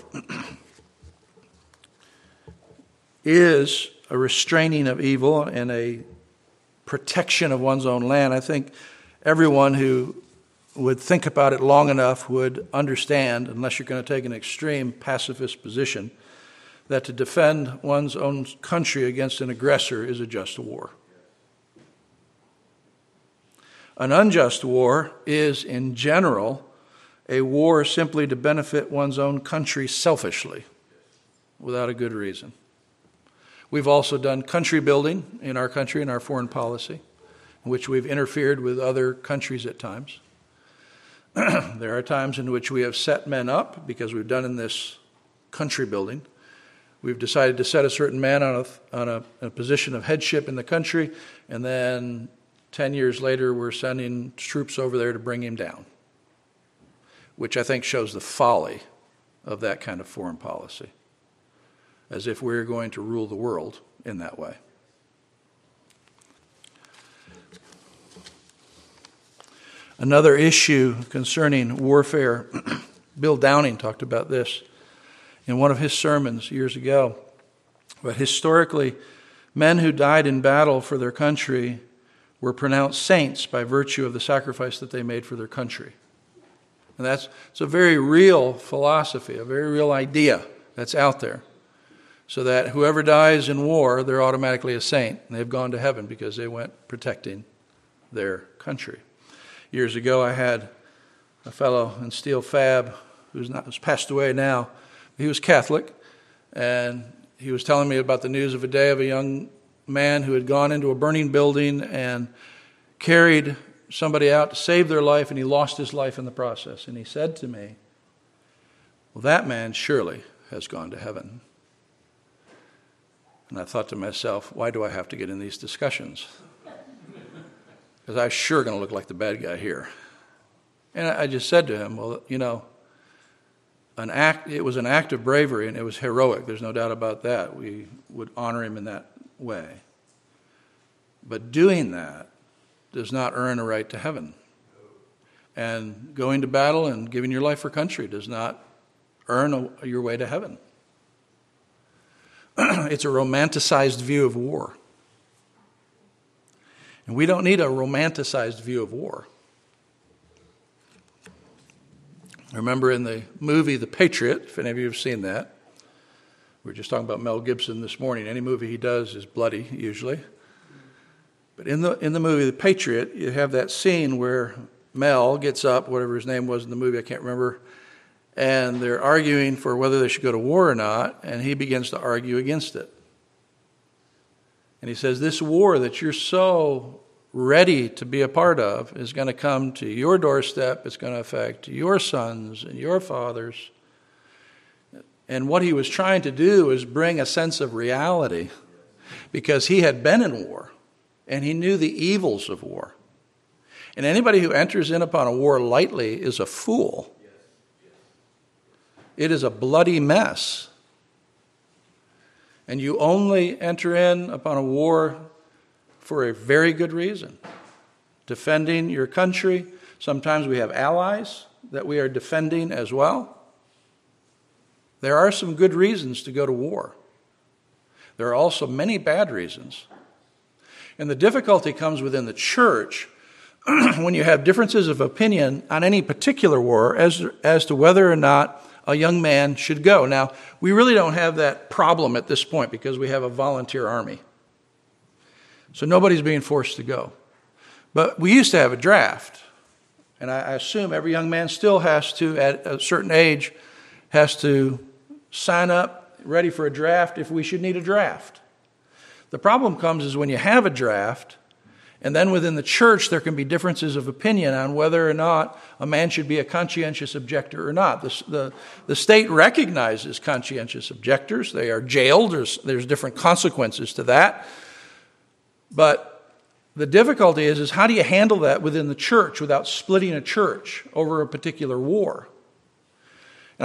is a restraining of evil and a protection of one's own land. I think everyone who would think about it long enough would understand, unless you're going to take an extreme pacifist position, that to defend one's own country against an aggressor is a just war. An unjust war is, in general, a war simply to benefit one's own country selfishly, without a good reason. We've also done country building in our country and our foreign policy, in which we've interfered with other countries at times. There are times in which we have set men up, because we've done in this country building. We've decided to set a certain man on a position of headship in the country, and then 10 years later we're sending troops over there to bring him down, which I think shows the folly of that kind of foreign policy, as if we're going to rule the world in that way. Another issue concerning warfare, Bill Downing talked about this in one of his sermons years ago. But historically, men who died in battle for their country were pronounced saints by virtue of the sacrifice that they made for their country. And it's a very real philosophy, a very real idea that's out there. So that whoever dies in war, they're automatically a saint, and they've gone to heaven because they went protecting their country. Years ago, I had a fellow in Steel Fab who's passed away now. He was Catholic, and he was telling me about the news of a day of a young man who had gone into a burning building and carried somebody out to save their life, and he lost his life in the process. And he said to me, well, that man surely has gone to heaven. And I thought to myself, why do I have to get in these discussions? Because I'm sure going to look like the bad guy here. And I just said to him, well, it was an act of bravery, and it was heroic. There's no doubt about that. We would honor him in that way. But doing that does not earn a right to heaven. And going to battle and giving your life for country does not earn your way to heaven. It's a romanticized view of war. And we don't need a romanticized view of war. Remember in the movie The Patriot, if any of you have seen that, we were just talking about Mel Gibson this morning. Any movie he does is bloody, usually. But in the movie The Patriot, you have that scene where Mel gets up, whatever his name was in the movie, I can't remember, and they're arguing for whether they should go to war or not, and he begins to argue against it. And he says, this war that you're so ready to be a part of is going to come to your doorstep. It's going to affect your sons and your fathers. And what he was trying to do is bring a sense of reality, because he had been in war and he knew the evils of war. And anybody who enters in upon a war lightly is a fool. It is a bloody mess. And you only enter in upon a war for a very good reason. Defending your country. Sometimes we have allies that we are defending as well. There are some good reasons to go to war. There are also many bad reasons. And the difficulty comes within the church when you have differences of opinion on any particular war as to whether or not a young man should go. Now, we really don't have that problem at this point because we have a volunteer army. So nobody's being forced to go. But we used to have a draft. And I assume every young man still has to, at a certain age, has to sign up, ready for a draft if we should need a draft. The problem comes is when you have a draft, and then within the church there can be differences of opinion on whether or not a man should be a conscientious objector or not. The state recognizes conscientious objectors. They are jailed. There's different consequences to that. But the difficulty is how do you handle that within the church without splitting a church over a particular war? And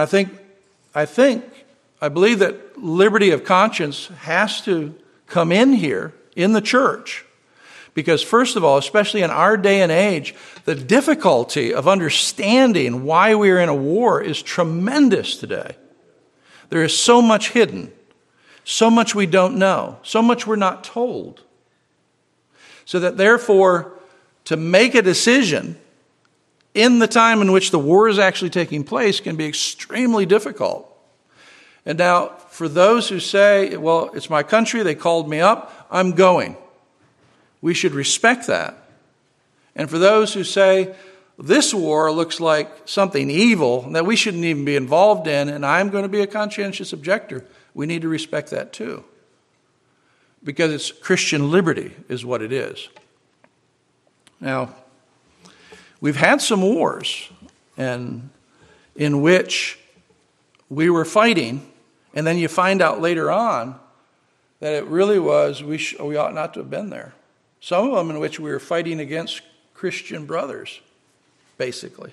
I believe that liberty of conscience has to come in here in the church. Because first of all, especially in our day and age, the difficulty of understanding why we are in a war is tremendous today. There is so much hidden, so much we don't know, so much we're not told. So that therefore, to make a decision in the time in which the war is actually taking place can be extremely difficult. And now, for those who say, well, it's my country, they called me up, I'm going. We should respect that. And for those who say, this war looks like something evil that we shouldn't even be involved in, and I'm going to be a conscientious objector, we need to respect that too. Because it's Christian liberty is what it is. Now, we've had some wars and in which we were fighting, and then you find out later on that it really was, we ought not to have been there. Some of them in which we were fighting against Christian brothers, basically.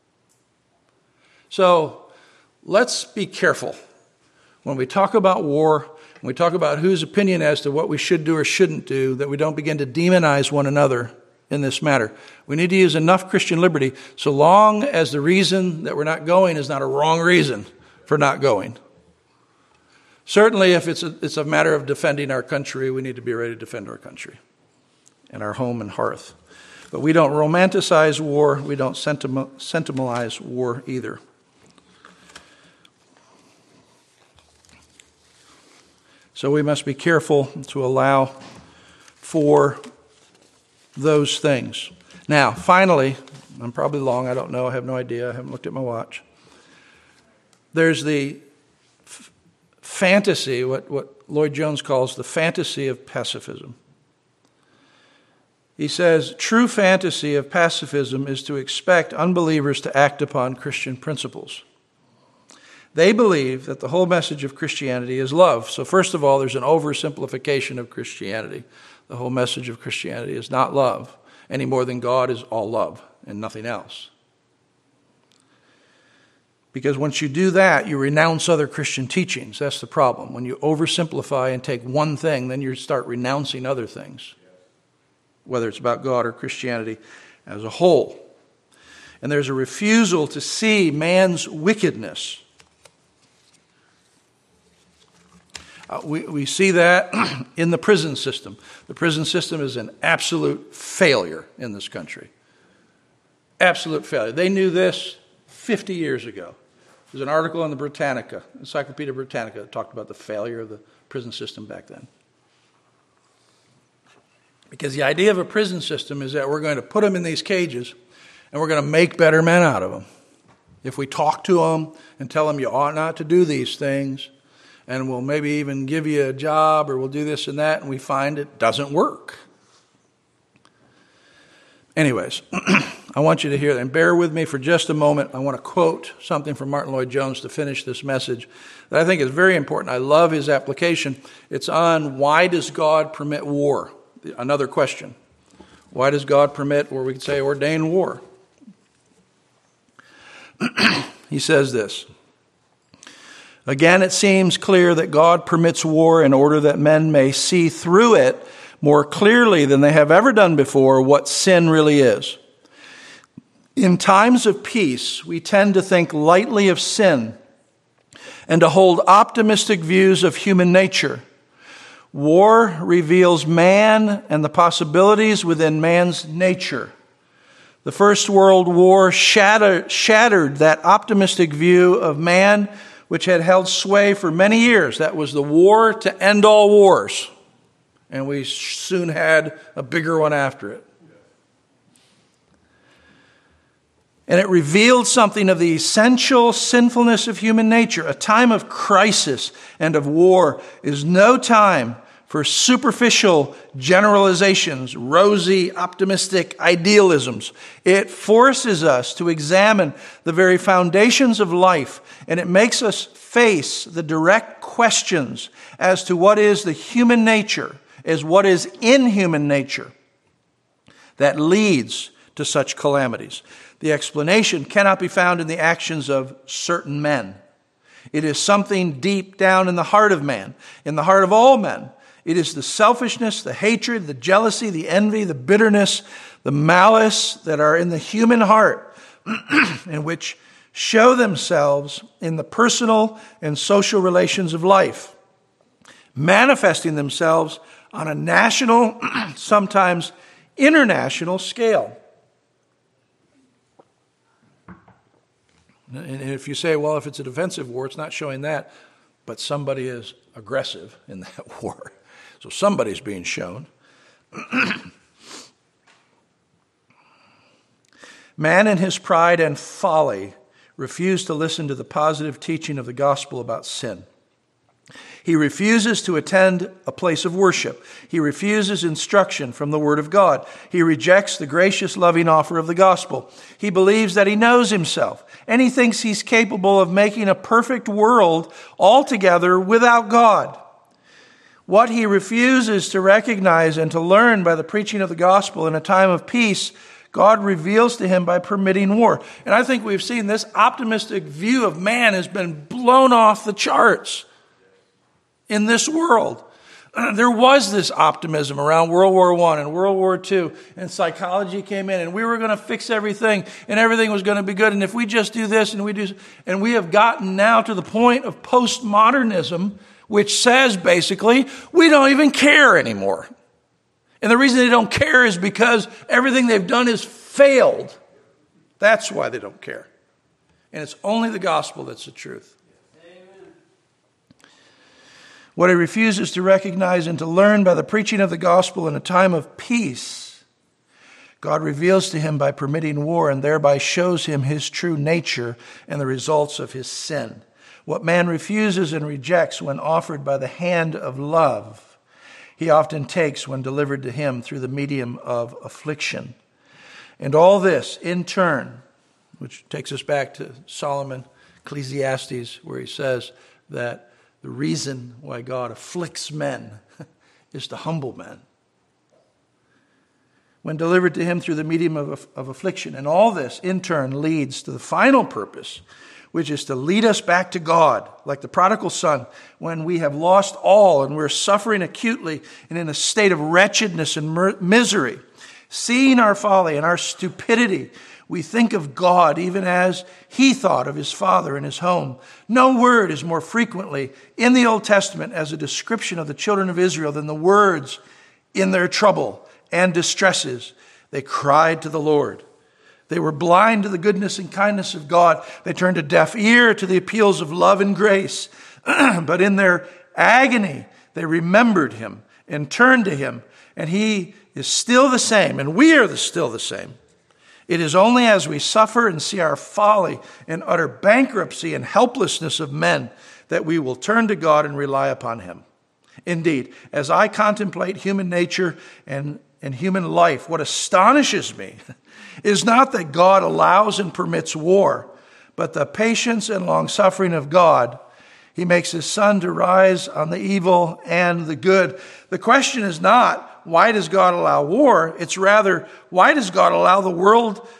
So let's be careful when we talk about war, when we talk about whose opinion as to what we should do or shouldn't do, that we don't begin to demonize one another in this matter. We need to use enough Christian liberty so long as the reason that we're not going is not a wrong reason for not going. Certainly, if it's a matter of defending our country, we need to be ready to defend our country and our home and hearth. But we don't romanticize war. We don't sentimentalize war either. So we must be careful to allow for those things. Now, finally, I'm probably long, I don't know, I have no idea, I haven't looked at my watch. There's the fantasy, what Lloyd Jones calls the fantasy of pacifism. He says, true fantasy of pacifism is to expect unbelievers to act upon Christian principles. They believe that the whole message of Christianity is love. So first of all, there's an oversimplification of Christianity. The whole message of Christianity is not love, any more than God is all love and nothing else. Because once you do that, you renounce other Christian teachings. That's the problem. When you oversimplify and take one thing, then you start renouncing other things, whether it's about God or Christianity as a whole. And there's a refusal to see man's wickedness. We see that in the prison system. The prison system is an absolute failure in this country. Absolute failure. They knew this 50 years ago. There's an article in the Britannica, Encyclopedia Britannica, that talked about the failure of the prison system back then. Because the idea of a prison system is that we're going to put them in these cages and we're going to make better men out of them. If we talk to them and tell them you ought not to do these things, and we'll maybe even give you a job or we'll do this and that, and we find it doesn't work. Anyways, I want you to hear that. And bear with me for just a moment. I want to quote something from Martin Lloyd-Jones to finish this message that I think is very important. I love his application. It's on why does God permit war? Another question. Why does God permit, or we could say ordain war? He says this. Again, it seems clear that God permits war in order that men may see through it more clearly than they have ever done before what sin really is. In times of peace, we tend to think lightly of sin and to hold optimistic views of human nature. War reveals man and the possibilities within man's nature. The First World War shattered that optimistic view of man which had held sway for many years. That was the war to end all wars. And we soon had a bigger one after it. And it revealed something of the essential sinfulness of human nature. A time of crisis and of war is no time for superficial generalizations, rosy, optimistic idealisms. It forces us to examine the very foundations of life, and it makes us face the direct questions as to what is the human nature, as what is in human nature that leads to such calamities. The explanation cannot be found in the actions of certain men. It is something deep down in the heart of man, in the heart of all men. It is the selfishness, the hatred, the jealousy, the envy, the bitterness, the malice that are in the human heart and which show themselves in the personal and social relations of life, manifesting themselves on a national, sometimes international scale. And if you say, well, if it's a defensive war, it's not showing that, but somebody is aggressive in that war. So somebody's being shown. Man in his pride and folly refused to listen to the positive teaching of the gospel about sin. He refuses to attend a place of worship. He refuses instruction from the Word of God. He rejects the gracious, loving offer of the gospel. He believes that he knows himself, and he thinks he's capable of making a perfect world altogether without God. What he refuses to recognize and to learn by the preaching of the gospel in a time of peace, God reveals to him by permitting war. And I think we've seen this optimistic view of man has been blown off the charts in this world. There was this optimism around World War I and World War II, and psychology came in, and we were going to fix everything, and everything was going to be good, and if we just do this, and we have gotten now to the point of postmodernism, which says basically, we don't even care anymore. And the reason they don't care is because everything they've done has failed. That's why they don't care. And it's only the gospel that's the truth. Amen. What he refuses to recognize and to learn by the preaching of the gospel in a time of peace, God reveals to him by permitting war and thereby shows him his true nature and the results of his sin. What man refuses and rejects when offered by the hand of love, he often takes when delivered to him through the medium of affliction. And all this, in turn, which takes us back to Solomon Ecclesiastes, where he says that the reason why God afflicts men is to humble men. When delivered to him through the medium of affliction. And all this, in turn, leads to the final purpose, which is to lead us back to God, like the prodigal son, when we have lost all and we're suffering acutely and in a state of wretchedness and misery. Seeing our folly and our stupidity, we think of God even as he thought of his father and his home. No word is more frequently in the Old Testament as a description of the children of Israel than the words in their trouble and distresses. They cried to the Lord. They were blind to the goodness and kindness of God. They turned a deaf ear to the appeals of love and grace. But in their agony, they remembered him and turned to him. And he is still the same, and we are still the same. It is only as we suffer and see our folly and utter bankruptcy and helplessness of men that we will turn to God and rely upon him. Indeed, as I contemplate human nature and human life, what astonishes me is not that God allows and permits war, but the patience and long-suffering of God. He makes his sun to rise on the evil and the good. The question is not, why does God allow war? It's rather, why does God allow the world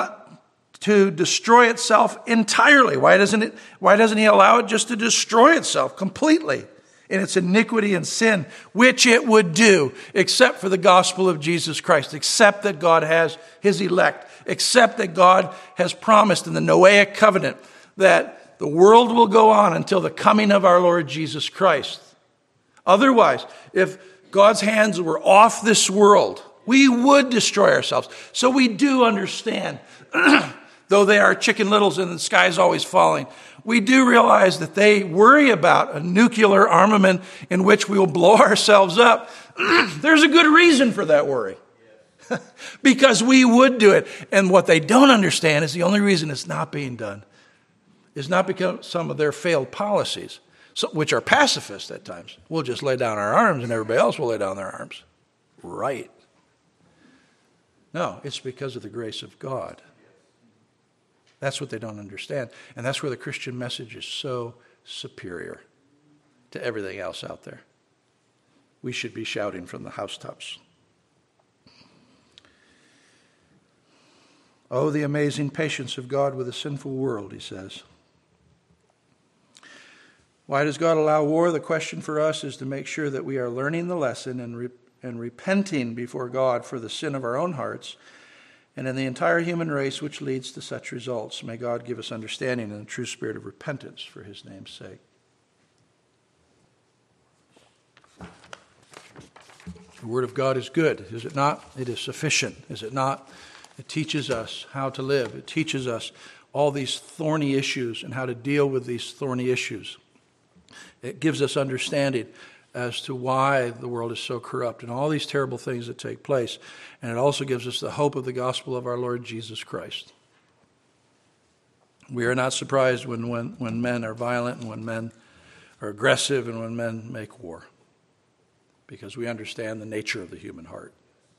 to destroy itself entirely? Why doesn't he allow it just to destroy itself completely in its iniquity and sin, which it would do, except for the gospel of Jesus Christ, except that God has his elect, except that God has promised in the Noahic covenant that the world will go on until the coming of our Lord Jesus Christ. Otherwise, if God's hands were off this world, we would destroy ourselves. So we do understand, though they are chicken littles and the sky is always falling, we do realize that they worry about a nuclear armament in which we will blow ourselves up. There's a good reason for that worry. Because we would do it. And what they don't understand is the only reason it's not being done is not because some of their failed policies, which are pacifist at times. We'll just lay down our arms and everybody else will lay down their arms. Right. No, it's because of the grace of God. That's what they don't understand. And that's where the Christian message is so superior to everything else out there. We should be shouting from the housetops. Oh, the amazing patience of God with a sinful world, he says. Why does God allow war? The question for us is to make sure that we are learning the lesson and repenting before God for the sin of our own hearts and in the entire human race which leads to such results. May God give us understanding and a true spirit of repentance for his name's sake. The word of God is good, is it not? It is sufficient, is it not? It teaches us how to live. It teaches us all these thorny issues and how to deal with these thorny issues. It gives us understanding as to why the world is so corrupt and all these terrible things that take place. And it also gives us the hope of the gospel of our Lord Jesus Christ. We are not surprised when men are violent and when men are aggressive and when men make war, because we understand the nature of the human heart.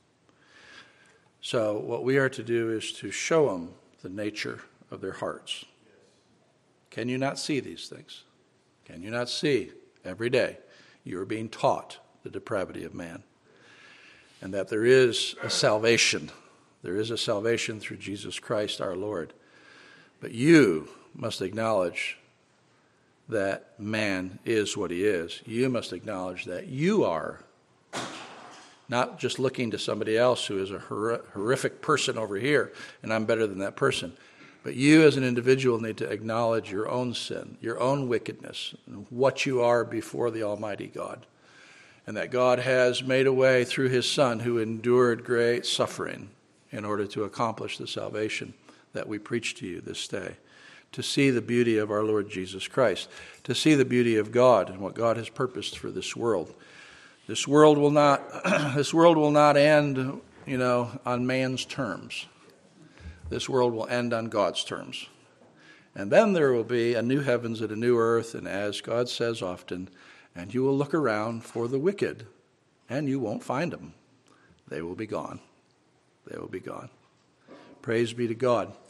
So what we are to do is to show them the nature of their hearts. Can you not see these things? Can you not see every day you are being taught the depravity of man? And that there is a salvation. There is a salvation through Jesus Christ our Lord. But you must acknowledge that man is what he is. You must acknowledge that you are not just looking to somebody else who is a horrific person over here, and I'm better than that person. But you as an individual need to acknowledge your own sin, your own wickedness, and what you are before the Almighty God. And that God has made a way through his Son who endured great suffering in order to accomplish the salvation that we preach to you this day. To see the beauty of our Lord Jesus Christ. To see the beauty of God and what God has purposed for this world. This world will not end, on man's terms. This world will end on God's terms. And then there will be a new heavens and a new earth, and as God says often, and you will look around for the wicked, and you won't find them. They will be gone. They will be gone. Praise be to God.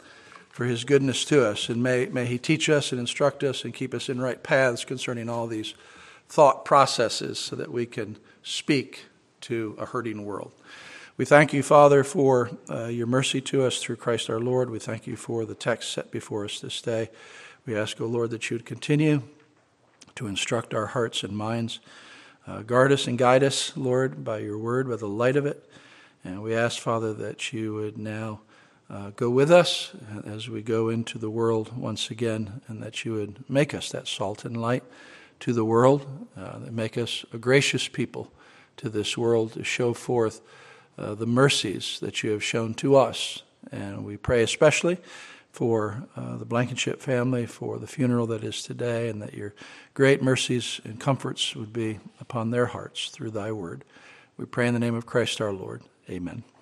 for his goodness to us. And may he teach us and instruct us and keep us in right paths concerning all these thought processes so that we can speak to a hurting world. We thank you, Father, for your mercy to us through Christ our Lord. We thank you for the text set before us this day. We ask, O Lord, that you would continue to instruct our hearts and minds. Guard us and guide us, Lord, by your word, by the light of it. And we ask, Father, that you would now go with us as we go into the world once again, and that you would make us that salt and light to the world, that make us a gracious people to this world to show forth the mercies that you have shown to us. And we pray especially for the Blankenship family, for the funeral that is today, and that your great mercies and comforts would be upon their hearts through thy word. We pray in the name of Christ our Lord. Amen.